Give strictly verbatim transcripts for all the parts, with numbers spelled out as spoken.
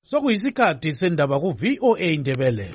Sokuyisikhathi sendaba ku V O A Ndebele.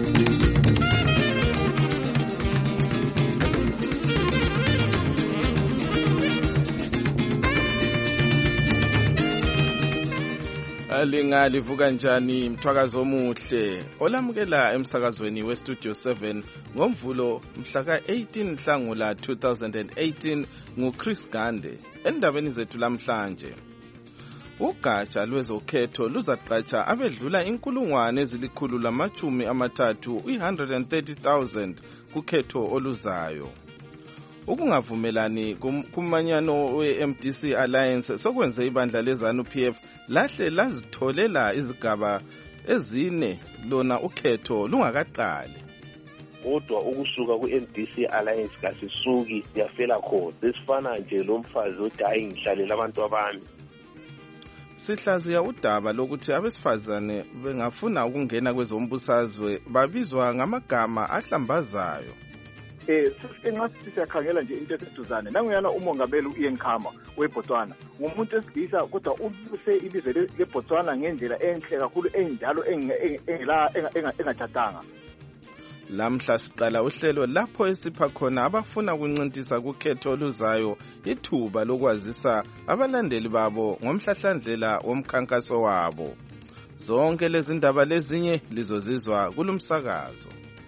Alinga livuka njani mthwakazo omuhle olamukela emsakazweni we Studio seven ngomvulo mhla ka eighteen Nhlangula two thousand eighteen nguChris Gande. Endabeni zethu lamhlanje, ugatsha lwezokhetho luzaqatsha abedlula inkulungwane ezilikhulu lamachumi amathathu one hundred thirty thousand kukhetho oluzayo. Ukungavumelani kumanyano we-M D C Alliance sokwenze ibandla leZANU P F lahle lazitholela izigaba ezine lona ukhetho lungakaqali. Kodwa ukusuka ku-M D C Alliance kasisuki siyafela khona. Sesifana nje lo mfazi othi hayi ngihlalela abantu abami. Sihlaziya udaba lokuthi abesifazane bengafuna ukungena kwezombusazwe babizwa ngamagama ahlambazayo. Eh engathi siyakhangela nje into eseduzane nanguyana umongameli uIan Khama weBotswana umuntu esigisa kodwa ubuse ilizwe leBotswana ngendlela enhle kakhulu enjalo engela engathathanga. Lamhla siqala uhlelo lapho esipha khona abafuna ukuncintisa kukhetho oluzayo ithuba lokwazisa abalandeli babo ngomhlahlandlela womkhankaso wabo. Zonke lezi ndaba lezinye lizozizwa kulumsakazo.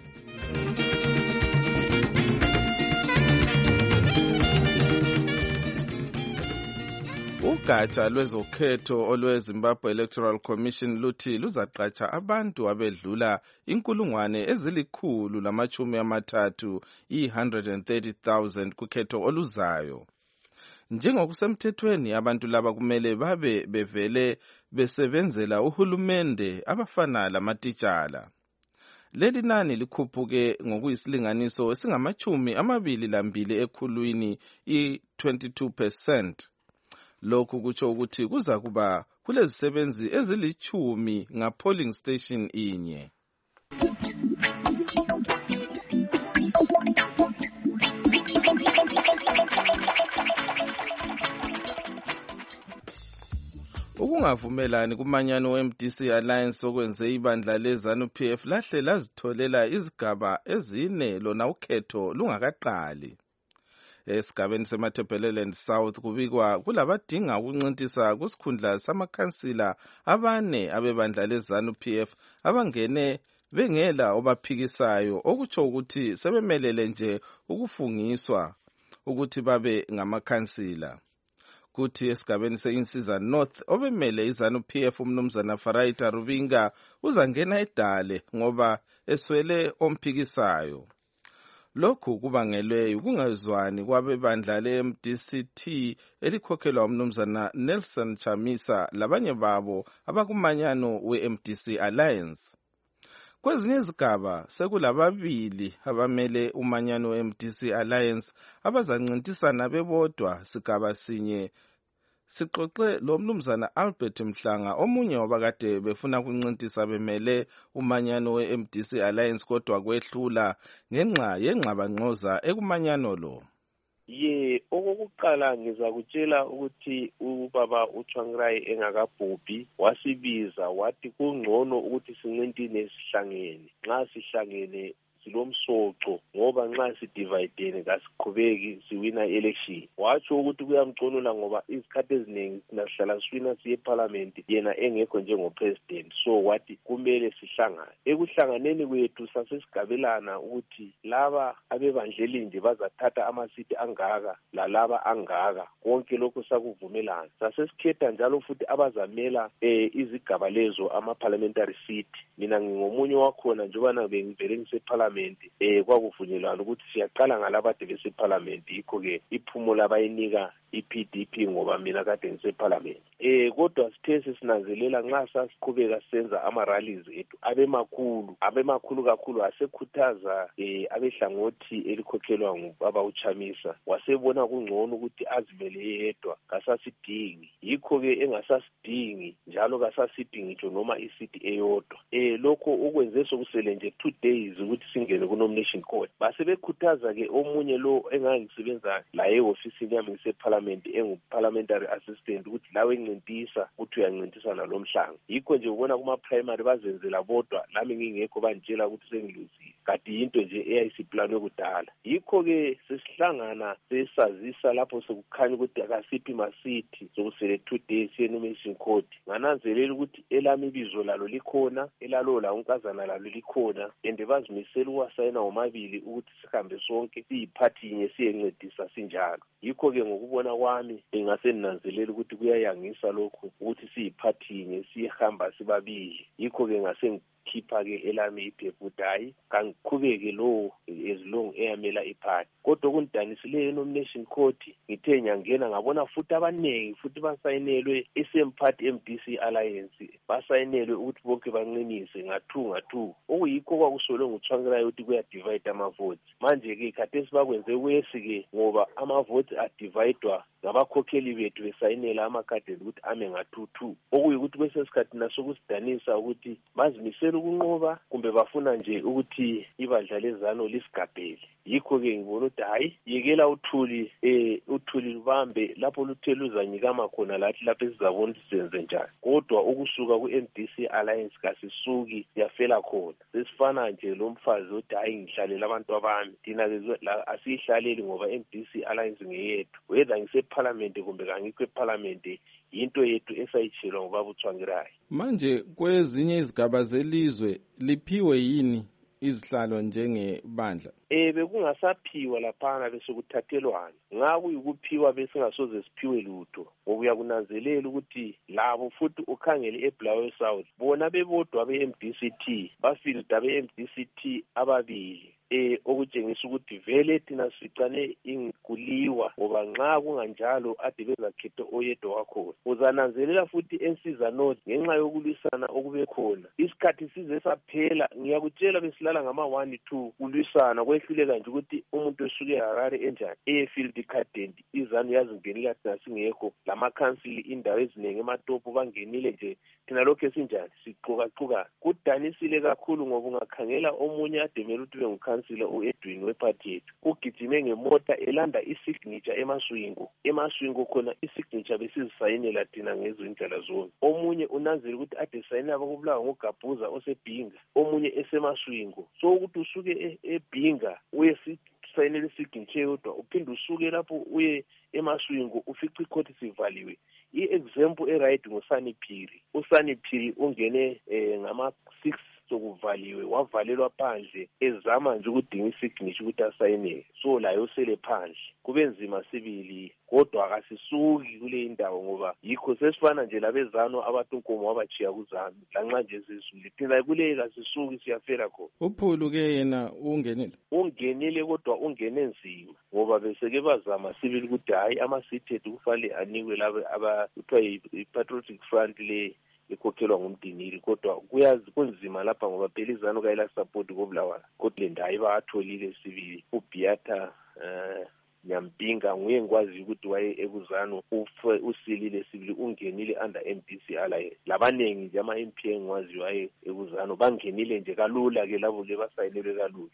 Ugatsha lwezokhetho olweZimbabwe Electoral Commission luthi luzaqatsha abantu abedlula inkulungwane ezilikhulu lamachumi amathathu one hundred thirty thousand kukhetho oluzayo. Njengokusemthethweni abantu laba kumele babe bevele besebenzela uhulumende abafana lamatitshala. Leli nani likhuphuke ngokuyisilinganiso esingamachumi amabili lambili ekhulwini i twenty-two percent. Lokhu kutsho ukuthi kuza kuba kulezisebenzi ezilichumi nga polling station inye. Ukungavumelani kumanyano we-M D C Alliance okwenze ibandla leZANU P F lahle lazitholela izigaba ezine lona ukhetho lungakaqali. Esigabeni seMatabeleland South kubikwa kulabadinga ukuncintisa kusikhundla samakhansila abane abebandla leZANU P F abangene bengela obaphikisayo okutsho ukuthi sebemelele nje ukufungiswa ukuthi babe ngamakhansila. Kuthi esigabeni seInsiza North obemele iZANU P F umnumzana Faraita Rubinga uzangena edale ngoba eswele omphikisayo. Lokhu kubangelwe ukungazwani kwabebandla le-M D C T elikhokhelwa umnumzana Nelson Chamisa labanye babo abakumanyano we-M D C Alliance. Kwezinye izigaba sekulababili abamele umanyano we-M D C Alliance abazancintisana bebodwa sigaba sinye. Sixoxe lo mnumzana Albert Mhlanga omunye wabakade befuna ukuncintisa bemele umanyano we-M D C Alliance kodwa kwehlula ngenxa yengxabangxoza ekumanyano lo. Ye okokuqala ngizakutshela ukuthi ubaba uThwangirayi engakabhubhi wasibiza wathi kungcono ukuthi sincintine sihlangene. Nxa sihlangene silomsoco ngoba nxa sidivide kasiqhubeki siwina election. Watsho ukuthi kuyamconula ngoba isikhathi eziningi sinahlala siwina siye eParliament yena engekho njengopresident, so wathi kumele sihlangane. Ekuhlanganeni kwethu sasesigabelana ukuthi laba abebandleli nje bazathatha amasiti angaka lalaba angaka, konke lokho sakuvumelana. Sasesikhetha njalo futhi abazamela eh, izigaba lezo ama-parliamentary seat. Mina ngingomunye wakhona njengoba bengivele ngiseParliament eh kwakuvunyelwana ukuthi siyaqala ngalabade beseParliament, yikho ke iphumo labayinika i-P D P ngoba mina kade ngiseParliament. Eh kodwa sithe sinanzelela nxa sasiqhubeka senza ama-rallies ethu abemakhulu abemakhulu kakhulu asekhuthaza eh abehlangothi elikhokhelwa ngubaba uChamisa, wasebona kungcono ukuthi azimele yedwa kasasidingi, yikho ke engasasidingi njalo kasasidingi ngitsho noma isiti eyodwa. Eh lokho ukwenze sokusele nje two days ukuthi singene ku-nomination court. Base bekhuthaza-ke omunye lo engangisebenza la e-ofisini yami ngise-parliament engu-parliamentary assistant ukuthi lawe encintisa ukuthi uyancintisa nalo mhlanga. Yikho nje ubona kuma-primary bazenzela bodwa lami ngingekho banditshela ukuthi sengiluzile. Kanti yinto nje eyayisiplanwe kudala. Yikho-ke sesihlangana sesazisa lapho sekukhanya ukuthi akasiphi masithi sokusele two days ye-nomination court. Ngananzelela ukuthi elami ibizo lalo likhona, elalo la unkazana lalo likhona, and bazimisela ukwasayina womabili ukuthi sihambe sonke siyiphathi yinye siyencedisa sinjalo. Yikho-ke ngokubona kwami engaseninanzelela ukuthi kuyayangisa lokhu ukuthi siyiphathi yinye siyehamba sibabili. Yikho-ke ngase khipha-ke elami iphepha ukuthi hayi kangiqhubeke lo as long eyamela iphathi. Kodwa kungidanisileyo e-nomination court ngithe nyangena ngabona futhi abaningi futhi basayinelwe i-same party M D C Alliance basayinelwe ukuthi bonke banqinise nga-two nga-two. Okuyikho kwakusolwe nguThwangirayo ukuthi kuyadivide ama-votes. Manje-ke khathesi bakwenze kwesi-ke ngoba ama-votes adividwa ngabakhokheli bethu besayinela amakhadi ukuthi ame nga-two two. Okuyikuthi bese sikhathi nasokusidanisa ukuthi bazimisela ukunqoba kumbe bafuna nje ukuthi ibandla lezano lisigabhele. Yikho-ke ngibona ukuthi hayi yekela uthuli eh uthuli lubambe lapho luthe luzanyikama khona lathi lapho sizabona ukuthi senze njani. Kodwa ukusuka ku-M D C Alliance kasisuki yafela khona. Sesifana nje lo mfazi othi hayi ngihlalela abantu abami. Thina-ke asiyihlaleli ngoba M D C Alliance ngeyethu. Whether ngise-parliament kumbe kangikho e-parliament yinto yethu esayitshelwa ngobaba uThwangirayo. Manje kwezinye izigaba zelizwe liphiwe yini izihlalo njengebandla? Eh bekungasaphiwa laphana bese kuthathelwana. Ngakuyikuphiwa bese ngasoze siphiwe lutho. Ngoba uyakunanzelela ukuthi labo futhi ukhangele eBulawayo South bona bebodwa be-M D C T bafilda be-M D C T ababili. Eh okutshengisa ukuthi vele thina sicane inguliwa ngoba nxa kunganjalo ade bezakhetha oyedwa wakho. Uzananzelela futhi ensiza North ngenxa yokulwisana okube khona. Isikhathi size saphela ngiyakutshela besilala ngama one two kulwisana kwehluleka nje ukuthi umuntu esuke Harare enjani efield candidate izanu yazingenela thina singekho lama council indawo eziningi ematopo bangenile nje thina lokho esinjani siqoka qoka. Kudanisile kakhulu ngoba ungakhangela omunye ademela ukuthi bengu u-Edwin weparty yethu ugijime ngemota elanda isignature emaswingo emaswingo khona isignature besizisayinela thina ngezo indlela zonke. Omunye unanzela ukuthi ade sayina abakubulawa ngogabhuza osebhinga omunye esemaswingo. So ukuthi usuke ebhinga uye sayinela isignature yodwa uphinde usuke lapho uye emaswingo ufica ikhothi sivaliwe. I-example e-right ngusani Phiri. Usani Phiri ungene eh, ngama six sokuvaliwe wavalelwa phandle ezama nje ukudinga isignature ukuthi asayine. So layo sele phandle kube nzima sibili kodwa akasisuki kule indawo ngoba yikho sesifana nje labezano abatunkomo wabachiya kuzami lanxa nje sisule thina kule kasisuki siyafela khona. Uphulu ke yena ungenile ungenile kodwa ungene nzima ngoba beseke bazama sibili ukuthi hayi ama-seated kufanele anikwe labo abakuthiwa i-Patriotic Front le ikhokhelwa ngumdinili kodwa kuyazi kunzima lapha ngoba phela izanu kayila support koBulawayo kodwa le ndayi batholile sibili uBeata eh Nyampinga nguye ngikwazi ukuthi waye ekuzano usilile sibili ungenile under M D C Alliance. Labanengi nje ama M P engikwazi waye ekuzano bangenile nje kalula ke labo le basayinelwe kalula.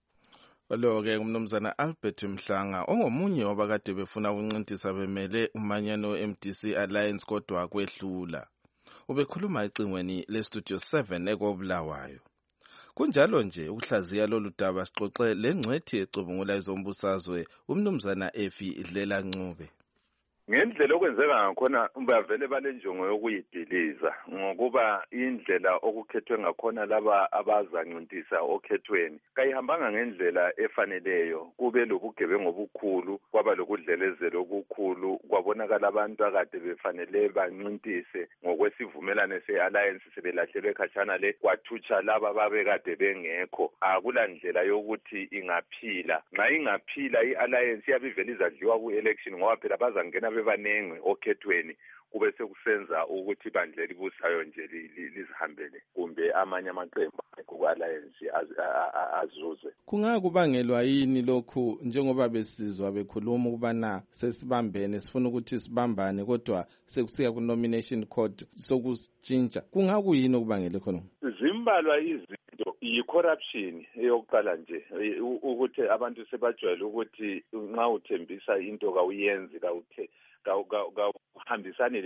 Lo-ke umnumzana Albert Mhlanga ongomunye wabakade befuna ukuncintisa bemele umanyano M D C Alliance kodwa kwehlula. Ubekhuluma ecingweni le-Studio seven ekoBulawayo. Kunjalo nje ukuhlaziya lolu daba sixoxe lengcwethi ecubungula izombusazwe umnumzana Efi Dlela Ncube. Ngendlela okwenzeka ngakhona bavele balenjongo yokuyidiliza ngokuba indlela okukhethwe ngakhona laba abazancintisa okhethweni kayihambanga ngendlela efaneleyo kube lobugebengu obukhulu kwaba lokudlelezela okukhulu kwabonakala abantu akade befanele bancintise ngokwesivumelane se-alliance sebelahlelwe khatshana le kwathutsha laba babekade bengekho akula ndlela yokuthi ingaphila nxa ingaphila i-alliance iyabivela izadliwa ku-election ngoba phela bazangena bebanengwe okhethweni kube sekusenza ukuthi ibandla libusayo nje lizihambele kumbe amanye amaqembu ku-alliance azuze. Kungakubangelwa yini lokhu njengoba besizwa bekhuluma ukubana sesibambene sifuna ukuthi sibambane kodwa sekusiya ku-nomination court sokushintsha kungakuyini okubangele khona? Zimbalwa izinto yi-corruption eyokuqala nje ukuthi abantu sebajwayele ukuthi nxa uthembisa into kawuyenzi kawuthe kawuhambisani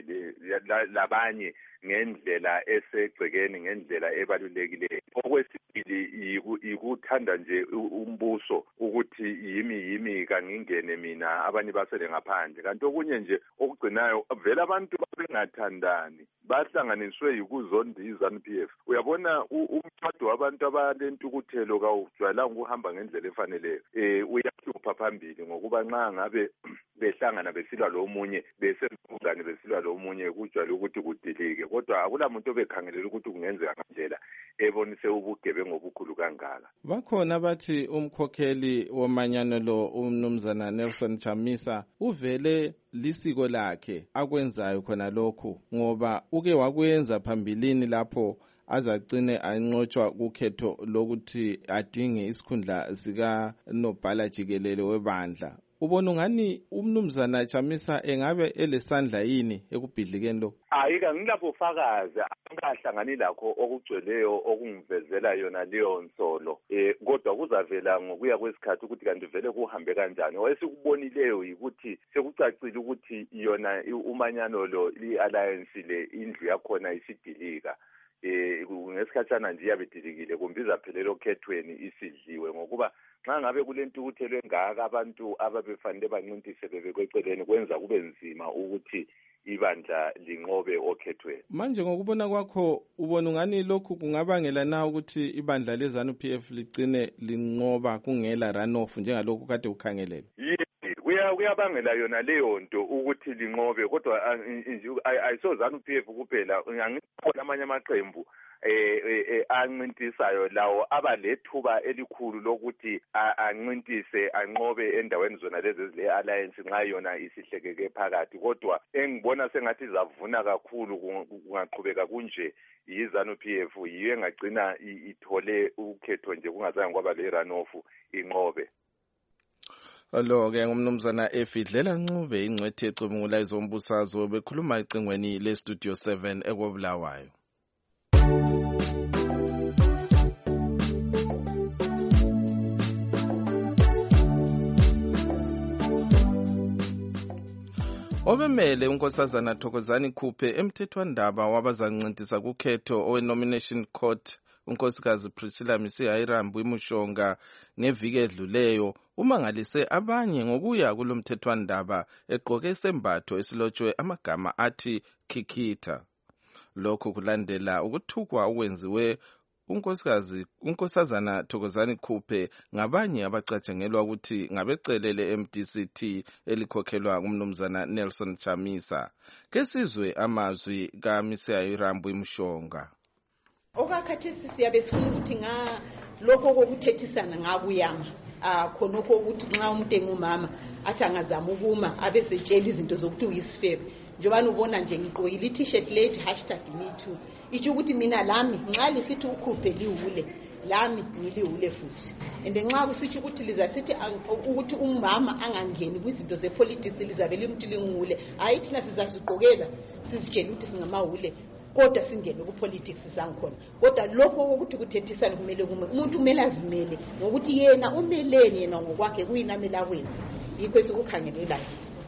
labanye ngendlela esegcekeni ngendlela ebalulekileyo. Okwesibili yikuthanda nje umbuso ukuthi yimi yimi kangingene mina abanye basele ngaphandle. Kanti okunye nje okugcinayo vele abantu bengathandani bahlanganiswe yikuzonda i-ZANU P F. Uyabona umthwado wabantu abalentukuthelo kawujwayelanga ukuhamba ngendlela efaneleyo. Eh uyahlupha phambili ngokuba nxa ngabe behlangana besilwa lo munye besenzani besilwa lo munye kujwayele ukuthi kudilike. Kodwa akulamuntu obekhangelela ukuthi kungenzeka ngandlela ebonise ubugebengu obukhulu kangaka. Bakhona abathi umkhokheli womanyano lo umnumzana Nelson Chamisa uvele lisiko lakhe akwenzayo khona lokho ngoba uke wakwenza phambilini lapho azagcine anqotshwa kukhetho lokuthi adinge isikhundla sika nobhala jikelele webandla. Ubona ngani umnumzana Chamisa engabe elesandla yini ekubhidlikeni lo? Ayika ngilapho fakazi angahlangani lakho okugcweleyo okungivezela yona leyo nsolo. Eh kodwa kuzavela ngokuya kwesikhathi ukuthi kanti vele kuhambe kanjani. Owesikubonileyo ukuthi sekucacile ukuthi yona umanyano lo i-alliance le indlu yakhona isidilika. Eh ngesikhathana nje yabedelikile kumbiza phelelo khethweni isidliwe ngokuba nxa ngabe kulentukuthelo engaka abantu ababefanele bancintise bebekweceleni kwenza kube nzima ukuthi ibandla linqobe okhethweni. Manje ngokubona kwakho ubona ngani lokhu kungabangela na ukuthi ibandla leZANU P F ligcine linqoba kungela runoff njengalokhu kade ukhangelele? Kuya kuyabangela yona leyo nto ukuthi linqobe kodwa ayisoZANU P F kuphela ngikho amanye amaqembu eh ancintisayo lawo abalethuba elikhulu lokuthi ancintise anqobe endaweni zona lezi ezile alliance nxa yona isihlekeke phakathi kodwa engibona sengathi izavuna kakhulu kungaqhubeka kunje yiZANU P F yiyo engagcina ithole ukhetho nje kungazange kwaba le runoff inqobe. Lo ke ngumnumzana Efidlela Ncube ingcwethe ecubungula izombusazwe bekhuluma icingweni le Studio seven ekobulawayo. Obemele unkosazana Thokozani Khuphe emthethwandaba wabazancintisa kukhetho owe-nomination court unkosikazi Priscilla Misihayirambu imushonga ngeviki edluleyo umangalise abanye ngokuya kulomthethwandaba eqoke isembatho esilotshwe amagama athi Kikita. Lokho kulandela ukuthukwa okwenziwe unkosikazi unkosazana Thokozani Khuphe ngabanye abacatshangelwa ukuthi ngabecelele M D C T elikhokhelwa ngumnumzana Nelson Chamisa. Kesizwe amazwi kaMisihayirambu imushonga. Okakhathesi siyabe sifuna ukuthi nga lokho kokuthethisana ngakuyama ah khonokho ukuthi nxa umuntu engumama athi angazama ukuma abesetshela izinto zokuthi uyisifebe njobani ubona nje ngigqokile i-t-shirt late hashtag me too ithi ukuthi mina lami nxa lisithi ukhuphe liwule lami ngiliwule futhi and nxa kusithi ukuthi lizasithi ukuthi umama angangeni kwizinto zepolitics lizabe limuthi lingule hayi thina sizazigqokela sizitshela ukuthi singamawule kodwa singene ku-politics sangikhona kodwa lokho ukuthi kuthethisana kumele kume umuntu kumele azimele ngokuthi yena umeleni yena ngokwakhe kuyinamela kwenzi yikho esikukhangelelayo.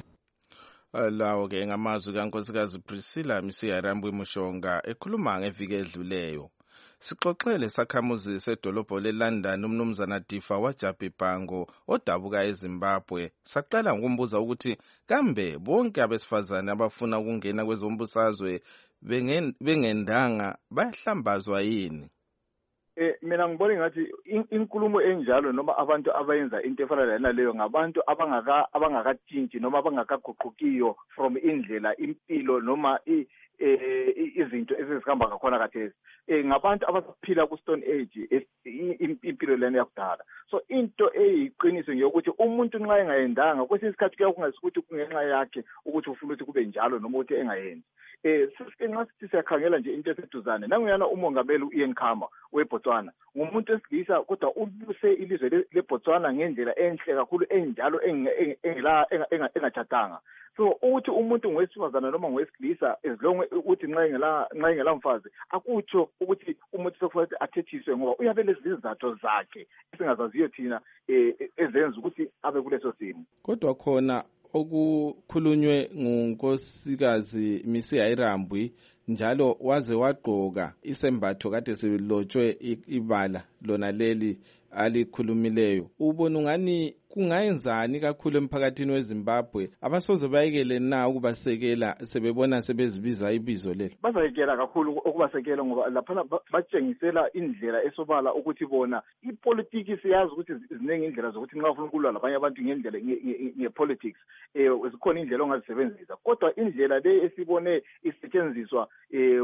Lawo ke ngamazwi kankosikazi Priscilla Misihayirambu imushonga ekhuluma ngeviki edluleyo. Sixoxele sakhamuzi sedolobho leLondon umnumzana Difa Wajabibhango odabuka eZimbabwe saqala ngokumbuza ukuthi kambe bonke abesifazane abafuna ukungena kwezombusazwe bengendanga bayahlambazwa yini? Eh mina ngibona ngathi inkulumo enjalo noma abantu abayenza into efana naleyo ngabantu abangaka abangakatshintshi noma abangakaguqukiyo from indlela impilo noma izinto ezizihamba ngakhona kathesi eh ngabantu abaphila ku stone age impilo lena yakudala. So into eyiqiniso ngiyokuthi umuntu nxa engayendanga kwesinye isikhathi kuyakungasikuthi kungenxa yakhe ukuthi ufuna ukuthi kube njalo noma ukuthi engayenzi. Eh nxa sithi siyakhangela nje into eseduzane nanguyana umongameli uIan Khama weBotswana ngumuntu esilisa kodwa ubuse ilizwe leBotswana ngendlela enhle kakhulu enjalo engela engathathanga So uthi umuntu ngowesifazana noma ngowesilisa as long ukuthi nxa engela nxa engela mfazi akutsho ukuthi umuntu sokufanele athethiswe ngoba uyabe lezizathu zakhe esingazaziyo thina ezenza ukuthi abe kuleso simo. Kodwa khona okukhulunywe ngunkosikazi Misi Ayirambwi njalo waze wagqoka isembatho kade silotshwe ibala lona leli alikhulumileyo. Ubona ungani kungayenzani kakhulu emphakathini weZimbabwe abasoze bayekele na ukubasekela sebebona sebezibiza ibizo lelo? Bazayekela kakhulu ukubasekela ngoba lapha batshengisela indlela esobala ukuthi bona ipolitiki siyazi ukuthi ziningi indlela zokuthi nxa ufuna ukulwa labanye abantu ngendlela ngepolitics eh zikhona indlela ongazisebenzisa kodwa indlela le esibone isetshenziswa eh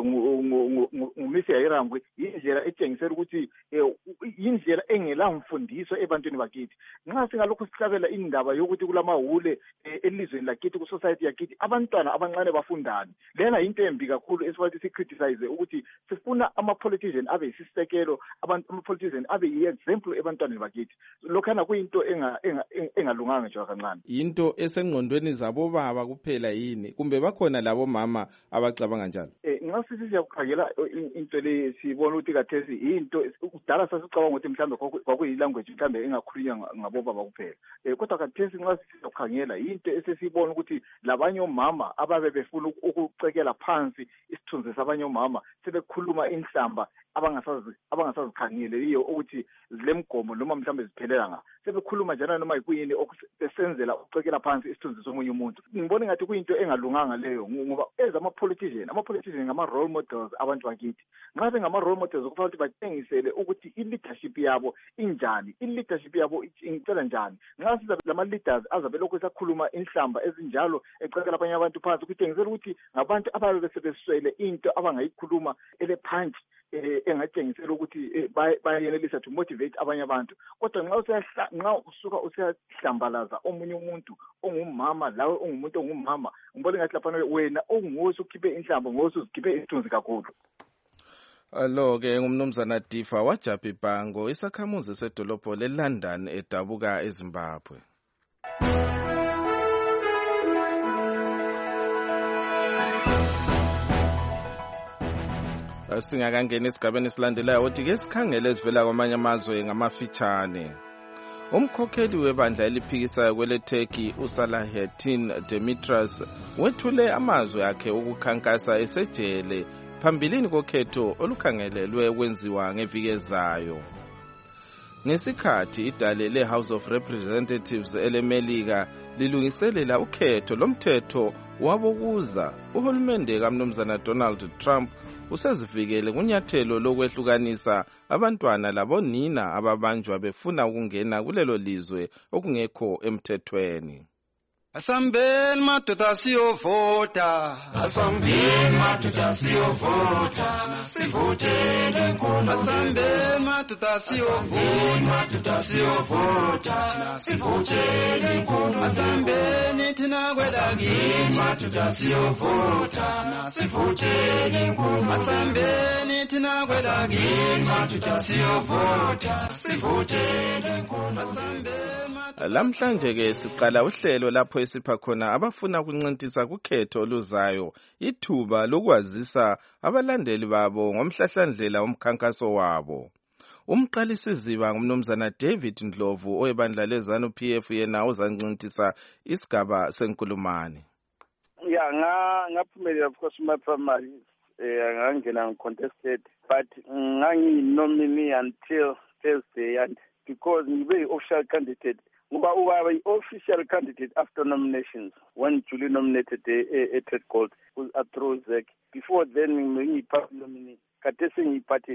ngumisi Ayirambwi indlela etshengisela ukuthi indlela engela mfundiso ebantwini bakithi. Nxa singalokho sihlabela indaba yokuthi kulamahule elizweni lakithi ku society yakithi abantwana abancane bafundani lena into embi kakhulu esifathi sicriticize ukuthi sifuna ama politicians abe isisekelo abantu ama politicians abe i-example ebantwaneni bakithi. Lokhana kuyinto enga engalunganga nje kancane. Into esengqondweni zabo baba kuphela yini kumbe bakhona labo mama abacabanga njalo? Eh nxa sithi siyakukhangela into le sibona ukuthi kathesi into kudala sasicabanga ukuthi mhlambe kwakuyi language mhlambe engakhulunywa ngabo baba kuphela. Eh kodwa kathesi nxa siyakukhangela into esesibona ukuthi labanye omama ababe befuna ukucekela phansi isithunzi sabanye omama sebekhuluma inhlamba abangasazi abangasazikhangeleyo ukuthi zilemgomo noma mhlambe ziphelela nga sebekhuluma njana noma ikuyini okusenzela ukucekela phansi isithunzi somunye umuntu. Ngibona ngathi kuyinto engalunganga leyo ngoba ezama politicians ama politicians ngama role models abantu bakithi. Nxa bengama role models kufanele ukuthi batshengisele ukuthi i-leadership yabo injani i-leadership yabo ingicela njani. Nxa siza lama leaders azabe lokho sakhuluma inhlamba ezinjalo ecekela abanye abantu phansi kutshengisela ukuthi ngabantu ababe sebeswele into abangayikhuluma ele punch eh engatshengisela ukuthi bayenelisa to motivate abanye abantu. Kodwa nxa usiyahla nxa usuka usiyahlambalaza omunye umuntu ongumama lawe ongumuntu ongumama ngibona ngathi lapha wena onguwosu ukhiphe inhlamba ngosu uzikhiphe isithunzi kakhulu. Alo ke ngumnumzana Difa waJapi Bhango isakhamuzi sedolobho leLondon edabuka eZimbabwe. Singakangena esigabeni esilandelayo uthi ke sikhangele ezivela kwamanye amazwe ngamafitshane. Umkhokheli webandla eliphikisayo kwele Turkey uSalahattin Demirtas wethule amazwi akhe ukukhankasa esejele phambilini kokhetho olukhangelelwe ukwenziwa ngeviki ezayo. Ngesikhathi idale le-House of Representatives elemelika lilungiselela ukhetho lomthetho wabokuza, uhulumende kaMnumzana Donald Trump usezivikele kunyathelo lokwehlukanisa abantwana labonina ababanjwa befuna ukungena kulelo lizwe okungekho emthethweni. Asambeni madoda siyovota, asambeni madoda siyovota, sivotele inkulu. Asambeni madoda siyovota, madoda siyovota, sivotele inkulu. Asambeni thina kwelakini, madoda siyovota, sivotele inkulu. Asambeni thina kwelakini, madoda siyovota, sivotele inkulu. Lamhlanje ke siqala uhlelo lapho esipha khona abafuna ukuncintisa kukhetho oluzayo ithuba lokwazisa abalandeli babo ngomhlahlandlela womkhankaso wabo. Umqalisiziba ngumnumzana David Ndlovu oyebandla leZANU P F yena uzancintisa isigaba senkulumane. Yeah, nga ngaphumelela of course my primary eh ngangena ngicontested but ngangi nominee until Thursday and because ngibe official candidate ngoba uba i-official candidate after nominations when Julie nominated a Ted Gold was Atrozek. Before then ngiyi-party nominee kade sengiyi-party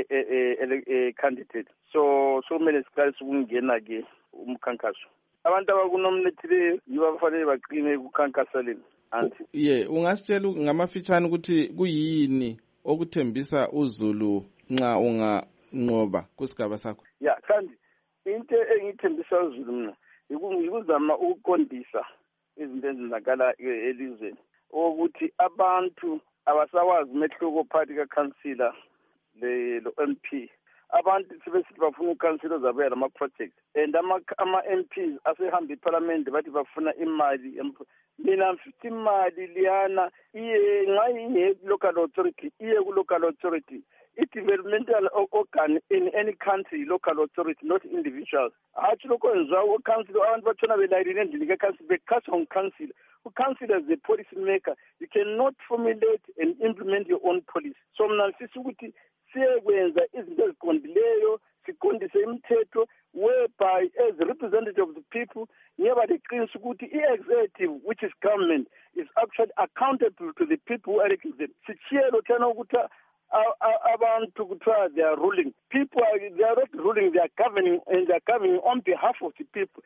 a candidate so so many siqalisa ukungena-ke umkhankaso. Abantu abakunominatile yibo abafanele baqine kukhankasa leni. Ye ungasitshela ngamafitshane ukuthi kuyini okuthembisa uZulu nxa unganqoba kusigaba sakho? Ya kandi into engithembisa uZulu mina yikuzama ukuqondisa izinto ezenzakala elizweni ukuthi abantu abasawazi umehluko phakathi kaCouncillor le M P abantu sebesithi bafuna ukhansilo zabo yalama-project and ama-M Ps asehamba iparlamente bathi bafuna imali. Mina mfithi imali liyana iye ngayi local authority iye ku-local authority. I-developmental organ in any country, local authority, not individuals. Athi lokho enziwa u-council abantu batshona belayini endlini ka-council bekhasa on-council. U-council as the policy maker, you cannot formulate and implement your own policy. So mna sisi ukuthi siyekwenza izinto eziqondileyo, siqondise imithetho whereby as representative of the people, never decrease ukuthi i-executive, which is government, is actually accountable to the people who elected them. Sichiyelo thana ukuthi abantu kuthiwa they are ruling. People are, they are not ruling, they are governing, and they are governing on behalf of the people.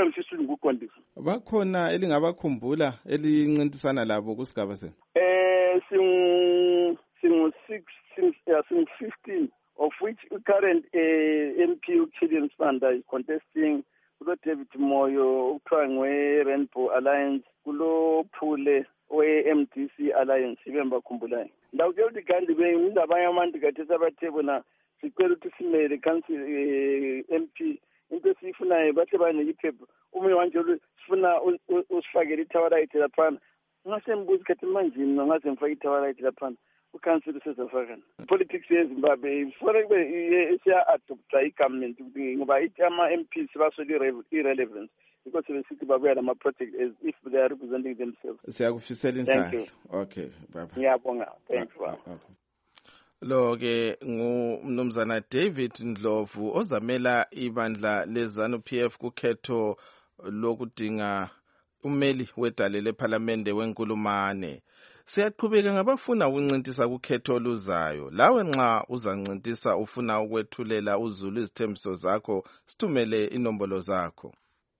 Bakhona elingabakhumbula elincintisana labo kusigaba senu? Eh sing sing six sing sing fifteen, of which current uh, M P Children's Fund is contesting. Kulo David Moyo ukuthiwa ngwe Rainbow Alliance, kulo Phule we-M D C Alliance ibemba khumbulayo. Ndawukela ukuthi kanti bengabanye abantu kathesa abathe bona sicela ukuthi simele council M P into esiyifunayo bathe baneyiphepha ume wanje sifuna usifakele ithawarayithi laphana. Ngasembuza kathi manje mina ngaze ngifake ithawarayithi laphana ukansile sezafakana. Politics yeZimbabwe ifore kube siya-adopta i-government ngoba ithi ama-M Ps basole irrelevance. Because they babuya lama project as if they are representing themselves. Siyakufisela insandla. Okay, baba. Ngiyabonga. Thank you. Okay. Lo ke ngumnumzana David Ndlovu ozamela ibandla leZANU P F kukhetho lokudinga umeli wedale leParlamente wenkulumane. Siyaqhubeka ngabafuna ukuncintisa kukhetho oluzayo. Lawe nxa uzancintisa ufuna ukwethulela uZulu izithembiso zakho, sithumele inombolo zakho.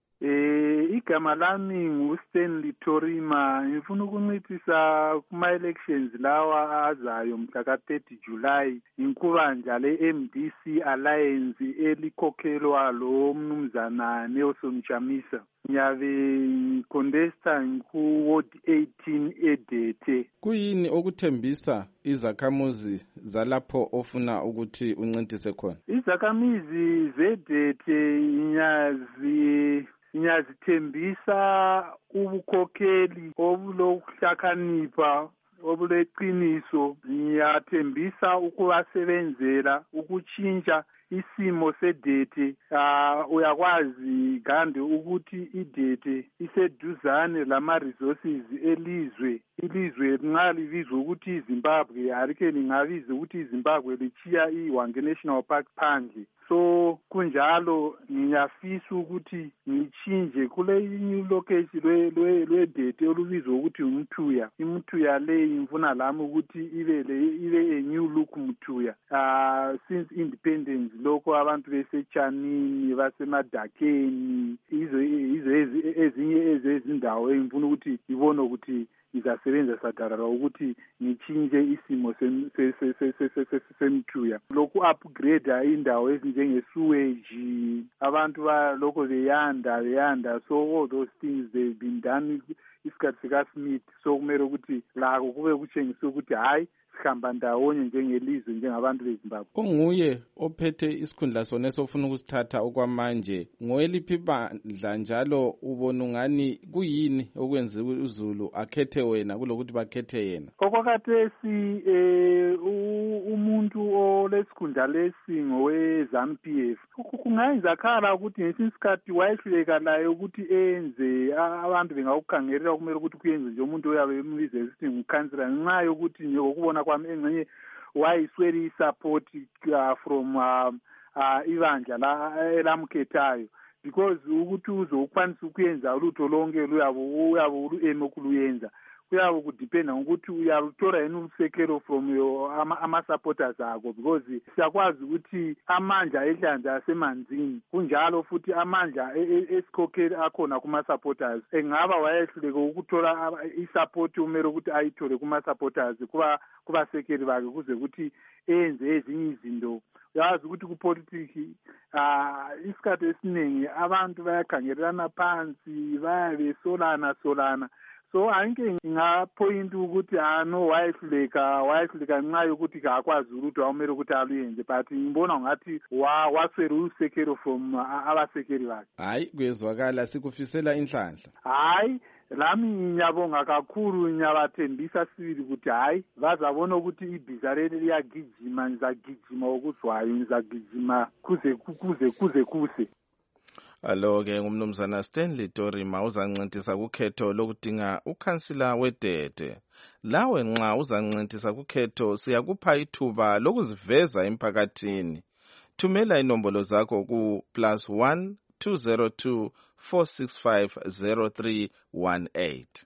Eh igama lami nguStanley Torima. Ngifuna ukuncitisa kuma elections lawa azayo mhla ka thirty July inkubanja le-M D C Alliance elikhokhelwa lo mnumzana Nelson Chamisa. Ngiyabe contesta ku ward eighteen eDete. Kuyini okuthembisa izakhamuzi zalapho ofuna ukuthi uncintise khona? Izakhamizi zedete inyazi Ngiyazithembisa ubukhokheli obulokuhlakanipha obuleqiniso. Ngiyathembisa ukubasebenzela ukutshintsha isimo sedete. Uh, uyakwazi kandi ukuthi idete iseduzane lama resources elizwe. Ilizwe nxa libizwa ukuthi iZimbabwe alike lingabiza ukuthi iZimbabwe lichiya iHwange National Park phandle. So kunjalo ngiyafisa ukuthi ngichinje kule location lwe lwe lwedete olubizwa ukuthi uMthuya. iMthuya le imfuna lami ukuthi ibe le ibe a new look Mthuya. Uh, since independence lokho abantu besetshanini basemadakeni izo izo ezinye ezezindawo engifuna ukuthi ibone ukuthi izasebenza sadarara ukuthi ngichinje isimo semthuya. Lokhu upgrade indawo ezinjengesewage, abantu balokho beyanda beyanda, so all those things they've been done isikhathi sikaSmith. So kumele ukuthi lako kube kutshengisa ukuthi hayi sihamba ndawonye njengelizwe njengabantu beZimbabwe. Onguye ophethe isikhundla sona esofuna ukusithatha okwamanje ngoeliphi bandla njalo ubona ungani kuyini okwenza uZulu akhethe wena kulokuthi bakhethe yena? Okwakhathesi eh umuntu olesikhundla lesi ngoweZANU P F kungayenzakala ukuthi ngesikhathi wayehluleka layo ukuthi enze abantu bengakukhangelela kumele ukuthi kuyenze nje umuntu oyabe embize ukuthi ngukhansela ngenxa yokuthi ngokubona kwami engcenye wayisweli isupport uh, from uh, uh, ibandla la elamkhethayo because ukuthi uzokwanisa ukuyenza ulutho lonke luyabo uyabo uluyemokhuluyenza kuyabo kudependa ngokuthi uyaluthola yini usekelo from your ama, ama supporters akho because siyakwazi ukuthi amandla ehlanza asemanzini kunjalo futhi amandla esikhokheli akhona kuma supporters engaba wayehluleke ukuthola isupport umero ukuthi ayithole kuma supporters kuba kubasekeli bakhe kuze ukuthi enze ezinye izinto. Uyazi ukuthi ku politics ah isikhathi esiningi abantu bayakhangelana phansi bayabe solana solana so anke ngaphoyinta ukuthi ano wayehluleka wayehluleka ngenxa yokuthi akwazi ukuthi awumele ukuthi aluyenze but ngibona ngathi waswere usekero from abasekeri bakhe. Hayi kuyezwakala sikufisela inhlanhla. Hayi lami ngiyabonga kakhulu ngiyabathembisa sibili ukuthi hayi bazabona ukuthi ibhiza leli liyagijima ngizagijima okuzwayo ngizagijima kuze kuze kuze kuse. Alo-ke ngumnumzana Stanley Dorima uzancintisa kukhetho lokudinga ukhansila wedede. Lawe nxa uzancintisa kukhetho siyakupha ithuba lokuziveza emphakathini. Thumela inombolo zakho ku plus one two zero two four six five zero three one eight.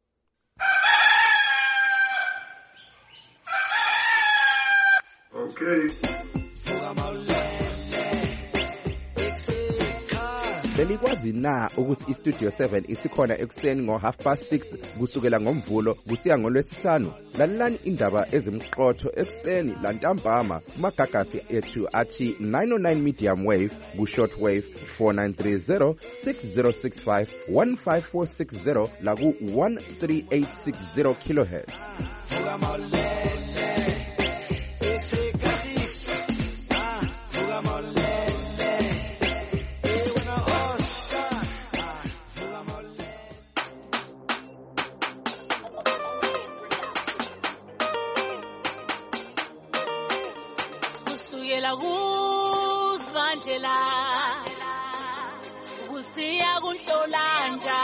Okay. Belikwazi na ukuthi iStudio seven isikhona ekuseni ngo half past six kusukela ngomvulo kusiya ngolwesihlanu? Lalelani indaba ezimqotho ekuseni lantambama kumagagasi ethu athi nine oh nine medium wave ku short wave four nine three zero six zero six five one five four six zero la ku one three eight six zero kilohertz. Kusukela kuzivandlela kusiya kunhlolanja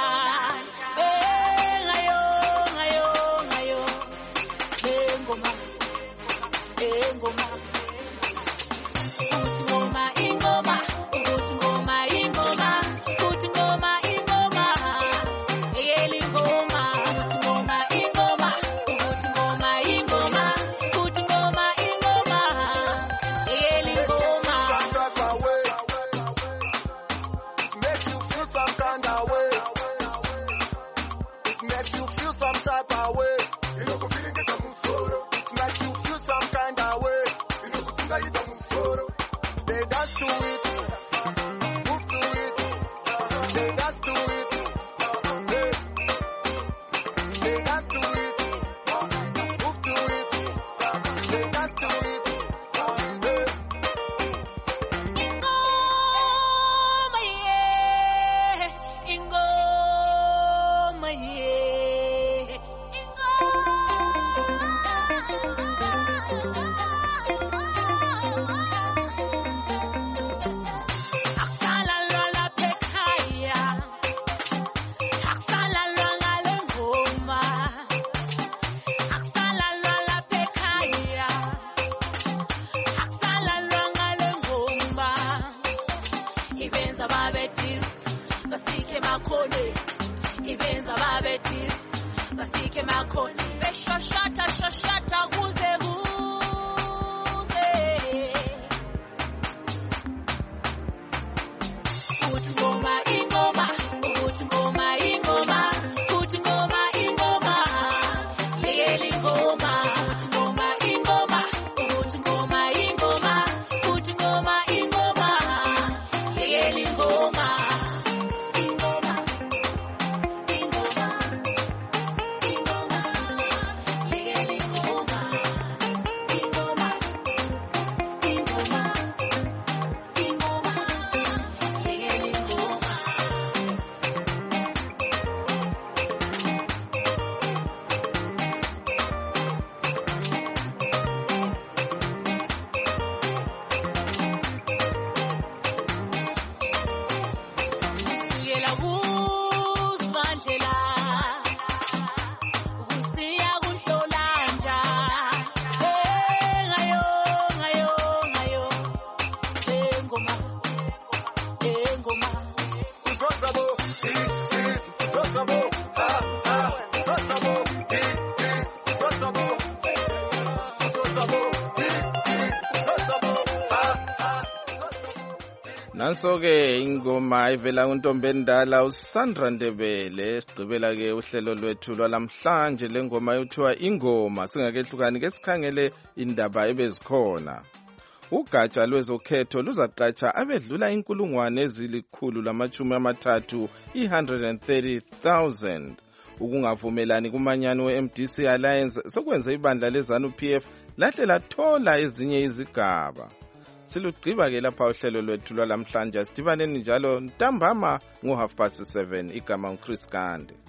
ngayo ngayo ngayo engoma engoma uthi ngoma ingoma uthi ngoma ingoma uthi ngoma ingoma eyeli ngoma uthi ngoma ingoma uthi ngoma ingoma uthi ngoma ingoma eyeli ngoma. Makes you feel some kind of way. It makes you feel some type of way. You know, feeling get a musoro. It makes you feel some kind of way. You know, feel like it's a musoro. They dance to it, move to it. They dance to it, hey. They dance to it, move to it. They dance to it, hey. Ingoma ye, aksala lwala pekhaya, aksala lwanga lengoma, aksala lwala pekhaya, aksala lwanga lengoma. Ibenza babetis, basike makhole. Ibenza babetis, basike makhole. Beshoshata shoshata kuze kuze. Uthi ngoma ingoma, uthi ngoma ingoma, uthi ngoma ingoma. Leyeli ngoma, uthi ngoma ingoma, uthi ngoma ingoma, uthi ngoma ingoma. Leyeli ngoma. Ingoma, ingoma, ingoma. Leyeli ngoma. Ingoma, ingoma, ingoma. Leyeli ngoma. Kusukela kuzivandlela kusiya kunhlolanja ngayo ngayo ngayo engoma engoma. Uzosabo, uzosabo, ha ha, uzosabo, uzosabo, uzosabo, uzosabo, ha ha. Nanso-ke ingoma ivela kuntombi endala uSandra Ndebele. Sigqibela-ke uhlelo lwethu lwalamhlanje lengoma yothiwa ingoma. Singakehlukani ke sikhangele indaba ebezikhona. Ugatsha lwezokhetho luzaqatsha abedlula inkulungwane ezilikhulu lamachumi amathathu one hundred thirty thousand Ukungavumelani kumanyano we-M D C Alliance sokwenze ibandla leZANU-P F lahle lathola ezinye izigaba. Silugqiba-ke lapha uhlelo lwethu lwalamhlanje. Sidibaneni njalo ntambama ngo half past seven. Igama uChris Kande.